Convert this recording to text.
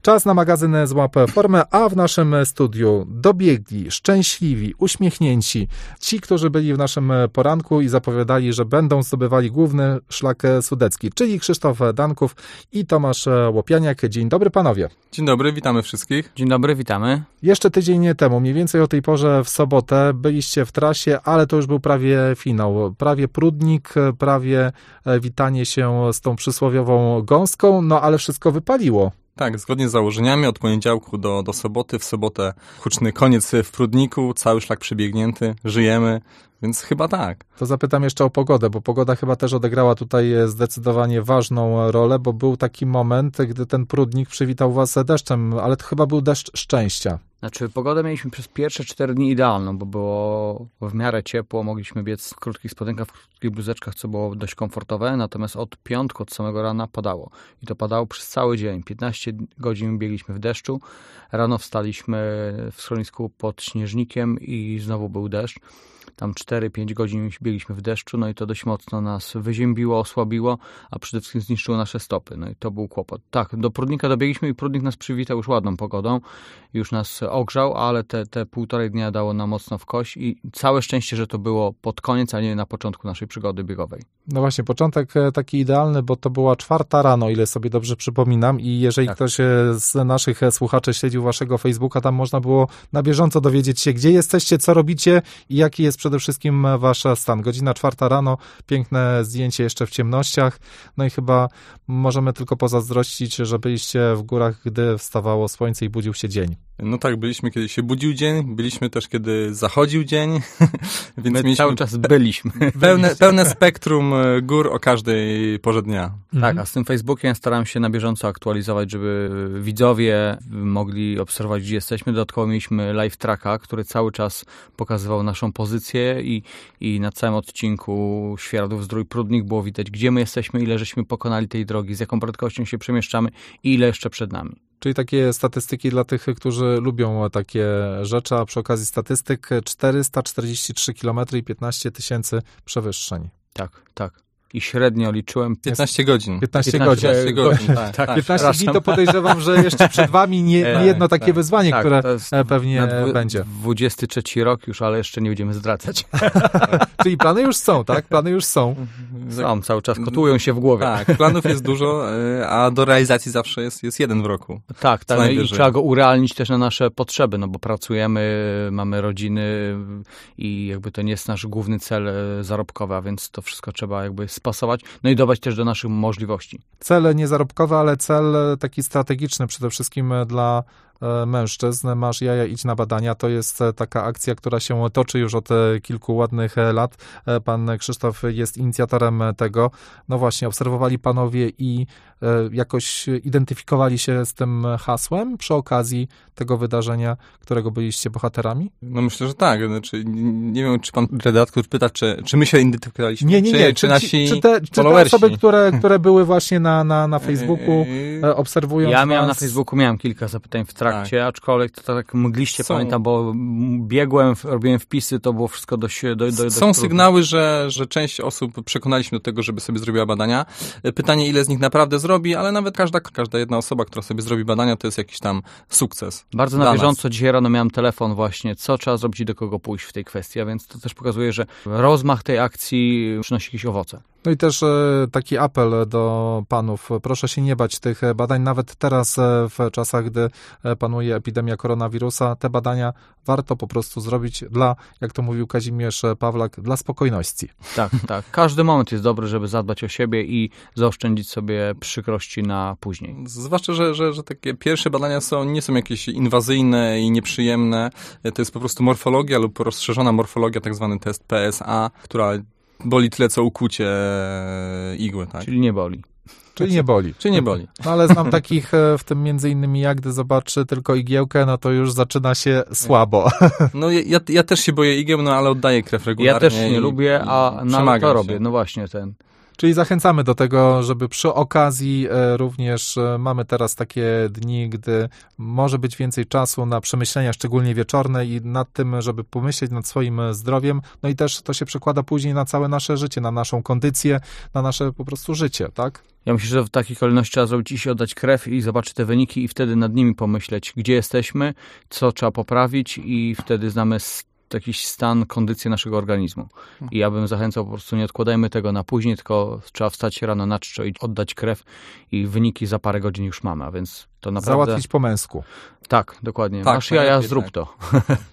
Czas na magazyn Złap Formę, a w naszym studiu dobiegli, szczęśliwi, uśmiechnięci. Ci, którzy byli w naszym poranku i zapowiadali, że będą zdobywali główny szlak sudecki, czyli Krzysztof Danków i Tomasz Łopianiak. Dzień dobry panowie. Dzień dobry, witamy wszystkich. Dzień dobry, witamy. Jeszcze tydzień temu, mniej więcej o tej porze w sobotę, byliście w trasie, ale to już był prawie finał. Prawie Prudnik, prawie witanie się z tą przysłowiową gąską, no ale wszystko wypaliło. Tak, zgodnie z założeniami od poniedziałku do soboty. W sobotę huczny koniec w Prudniku, cały szlak przebiegnięty, żyjemy, więc chyba tak. To zapytam jeszcze o pogodę, bo pogoda chyba też odegrała tutaj zdecydowanie ważną rolę, bo był taki moment, gdy ten Prudnik przywitał was deszczem, ale to chyba był deszcz szczęścia. Znaczy, pogodę mieliśmy przez pierwsze 4 dni idealną, bo było w miarę ciepło, mogliśmy biec w krótkich spodenkach, w krótkich bluzeczkach, co było dość komfortowe, natomiast od piątku, od samego rana padało. I to padało przez cały dzień. 15 godzin biegliśmy w deszczu, rano wstaliśmy w schronisku pod śnieżnikiem i znowu był deszcz. Tam 4-5 godzin biegliśmy w deszczu, no i to dość mocno nas wyziębiło, osłabiło, a przede wszystkim zniszczyło nasze stopy. No i to był kłopot. Tak, do Prudnika dobiegliśmy i Prudnik nas przywitał już ładną pogodą, już nas ogrzał, ale te półtorej dnia dało nam mocno w kość i całe szczęście, że to było pod koniec, a nie na początku naszej przygody biegowej. No właśnie, początek taki idealny, bo to była 4 rano, ile sobie dobrze przypominam, i jeżeli ktoś z naszych słuchaczy śledził waszego Facebooka, tam można było na bieżąco dowiedzieć się, gdzie jesteście, co robicie i jaki jest przede wszystkim wasz stan. Godzina 4 rano, piękne zdjęcie jeszcze w ciemnościach, no i chyba możemy tylko pozazdrościć, że byliście w górach, gdy wstawało słońce i budził się dzień. No tak, byliśmy, kiedy się budził dzień, byliśmy też, kiedy zachodził dzień, więc my cały czas byliśmy. Pełne spektrum gór o każdej porze dnia. Tak, a z tym Facebookiem staram się na bieżąco aktualizować, żeby widzowie mogli obserwować, gdzie jesteśmy. Dodatkowo mieliśmy live tracka, który cały czas pokazywał naszą pozycję i na całym odcinku Świeradów-Zdrój Prudnik było widać, gdzie my jesteśmy, ile żeśmy pokonali tej drogi, z jaką prędkością się przemieszczamy i ile jeszcze przed nami. Czyli takie statystyki dla tych, którzy lubią takie rzeczy, a przy okazji statystyk 443 km i 15 000 przewyższeń. Tak. I średnio liczyłem 15 godzin. 15 godzin. Tak, 15 dni to podejrzewam, że jeszcze przed wami nie jedno takie wyzwanie, które pewnie będzie. 23 rok już, ale jeszcze nie będziemy zdradzać. Czyli plany już są, tak? Plany już są. Są, cały czas kotłują się w głowie. Tak, planów jest dużo, a do realizacji zawsze jest jeden w roku. Tak, i trzeba go urealnić też na nasze potrzeby, no bo pracujemy, mamy rodziny i jakby to nie jest nasz główny cel zarobkowy, a więc to wszystko trzeba jakby spasować, no i dodać też do naszych możliwości. Cel nie zarobkowy, ale cel taki strategiczny przede wszystkim dla mężczyzn. Masz jaja, idź na badania. To jest taka akcja, która się toczy już od kilku ładnych lat. Pan Krzysztof jest inicjatorem tego. No właśnie, obserwowali panowie i jakoś identyfikowali się z tym hasłem przy okazji tego wydarzenia, którego byliście bohaterami? No myślę, że tak. Znaczy, nie wiem, czy pan redaktor pyta, czy my się identyfikowaliśmy? Nie. Czy nasi czy te osoby, które były właśnie na Facebooku, obserwując Ja miałem was... na Facebooku kilka zapytań w trakcie, aczkolwiek to tak mgliście, pamiętam, bo biegłem, robiłem wpisy, to było wszystko dość Są sygnały, że część osób przekonaliśmy do tego, żeby sobie zrobiła badania. Pytanie, ile z nich naprawdę zrobi, ale nawet każda jedna osoba, która sobie zrobi badania, to jest jakiś tam sukces. Bardzo na bieżąco dzisiaj rano miałem telefon właśnie, co trzeba zrobić i do kogo pójść w tej kwestii, a więc to też pokazuje, że rozmach tej akcji przynosi jakieś owoce. No i też taki apel do panów. Proszę się nie bać tych badań. Nawet teraz w czasach, gdy panuje epidemia koronawirusa, te badania warto po prostu zrobić dla, jak to mówił Kazimierz Pawlak, dla spokojności. Tak. Każdy moment jest dobry, żeby zadbać o siebie i zaoszczędzić sobie przykrości na później. Zwłaszcza, że takie pierwsze badania nie są jakieś inwazyjne i nieprzyjemne. To jest po prostu morfologia lub rozszerzona morfologia, tak zwany test PSA, która boli tyle, co ukucie igły, tak? Czyli nie boli. Czyli nie boli. No ale znam takich, w tym między innymi gdy zobaczy tylko igiełkę, no to już zaczyna się słabo. No ja też się boję igieł, no ale oddaję krew regularnie. Ja też nie lubię, a to robię. No właśnie Czyli zachęcamy do tego, żeby przy okazji również mamy teraz takie dni, gdy może być więcej czasu na przemyślenia, szczególnie wieczorne i nad tym, żeby pomyśleć nad swoim zdrowiem. No i też to się przekłada później na całe nasze życie, na naszą kondycję, na nasze po prostu życie, tak? Ja myślę, że w takiej kolejności trzeba zrobić iść, oddać krew i zobaczyć te wyniki i wtedy nad nimi pomyśleć, gdzie jesteśmy, co trzeba poprawić i wtedy znamy jakiś stan, kondycję naszego organizmu. I ja bym zachęcał, po prostu nie odkładajmy tego na później, tylko trzeba wstać rano na czczo i oddać krew i wyniki za parę godzin już mamy, a więc to naprawdę... Załatwić po męsku. Tak, dokładnie. Tak, masz jaja, zrób to.